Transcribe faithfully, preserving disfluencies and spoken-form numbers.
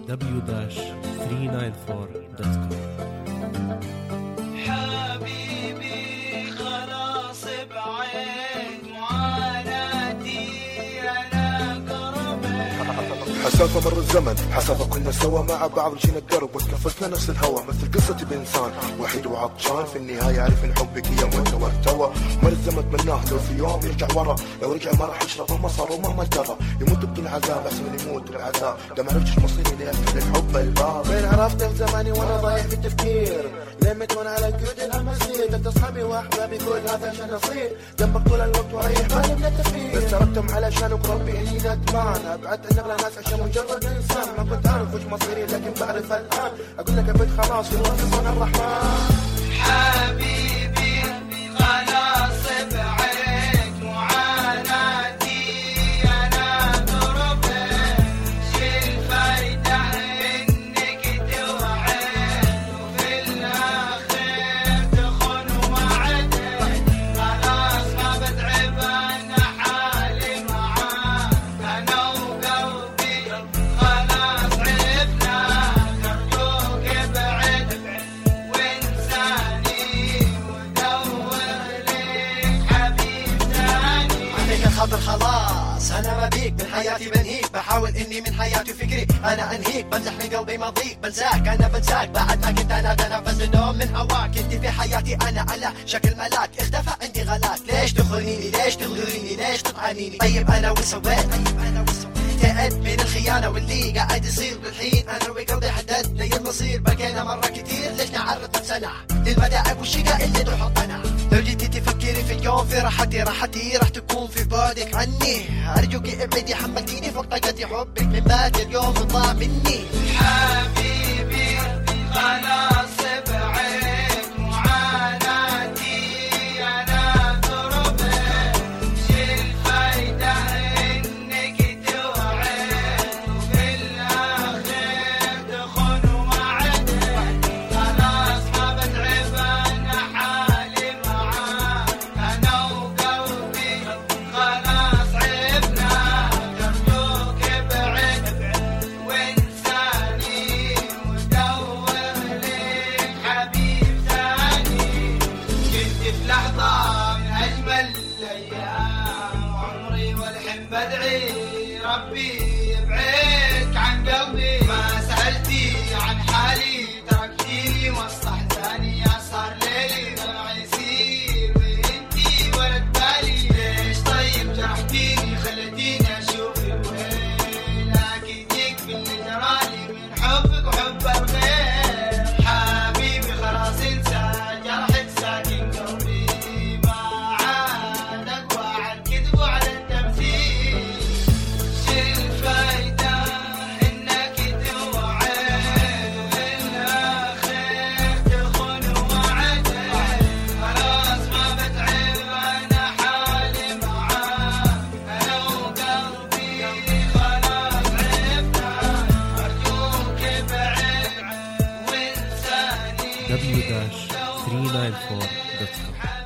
دبليو ثلاثمية وأربعة وتسعين دوت كوم. حبيبي خلاص بعيد معاناتي أنا قربت. حسافة مر الزمن حسافة كنا سوا مع بعض مشينا الدرب وتنفسنا نفس الهوى مثل قصتي بإنسان وحيد وعطشان في النهاية عارف إن حبك هي موت وارتوى. مر الزمن تمناه لو في يوم يرجع ورا لو رجع ما راح يشرب مهما صار ومهما جرى يموت بدون عذاب أحسن من يموت بالعذاب. ده ما عرفتش مصيري ليه أكل الحب الباب وين عرفت زماني وأنا ضايع في التفكير لمت وأنا على قيود الأمازيغ أنت أصحابي وأحبابي كل هذا عشان أصير جنبك طول الوقت وأريح بالي من التفكير. بس تركتم علشانك ربي إني ندمان أبعدت عن أغلى ناس عشان مجرد إنسان ما كنت أعرف وش مصيري لكن بعرف الآن أقول لك أبد خلاص في الوصف أنا الرحمن. حبيبي خلاص بعيد معاناتي أنا قربت. شي الفايدة إنك توعد وفي الآخر تخون وعدك. خلاص ما بتعب أنا حالي معاك أنا وقلبي خلاص عرفنا. أرجوك ابعد وانساني ودور لك حبيب ثاني. عليك الخاطر خلاص انا ما بيك من حياتي بنهيك بحاول اني من حياتي وفكري انا انهيك بمزح من قلبي ماضيك بنساك انا بنساك بعد ما كنت انا تنفس النوم من هواك انت في حياتي انا على شكل ملاك اختفى عندي غلاك. ليش تخونيني ليش تغدريني ليش تطعنيني طيب انا وش سويت طيب انا وش سويت تعبت من الخيانة واللي قاعد يصير بالحين انا وقلبي حدد لي المصير بقينا مرة كتير ليش نعرض نفسنا للمداعب والشقاء اللي تحطنا. لو جيتي تفكري في اليوم في راحتي راحتي راح تكون في بعدك عني. ارجوك ابعدي حملتيني فوق طاقتي حبك من بعد اليوم ضاع مني. حبيبي خلاص بعيد معاناتي أنا قربت. شي الفايدة إنك توعد وفي الآخر تخون وعدك. خلاص ما بتعب أنا حالي معاك أنا وقلبي خلاص عرفنا. أرجوك ابعد وانساني ودور لك حبيب ثاني. كنت في لحظة من أجمل الأيام وعمري والحين بدعي ربي يبعدك عن قلبي. ما سألتي عن حالي تركتيني مصلح ثاني صار ليلي دمع يسير وانتي ولد بالي. ليش طيب جرحتيني خلتيني أشوف الويل أكيدك باللي جرالي من حبك وحب الغير. حبيبي خلاص انسى جرحك ساكن قلبي ما عاد أقوى على الكذب وعلى التمثيل. شي الفايدة إنك توعد وفي الآخر تخون وعدك. خلاص ما بتعب أنا حالي معاك أنا وقلبي خلاص عرفنا. أرجوك ابعد وانساني دبليو ثلاثمية وأربعة وتسعين دوت كوم.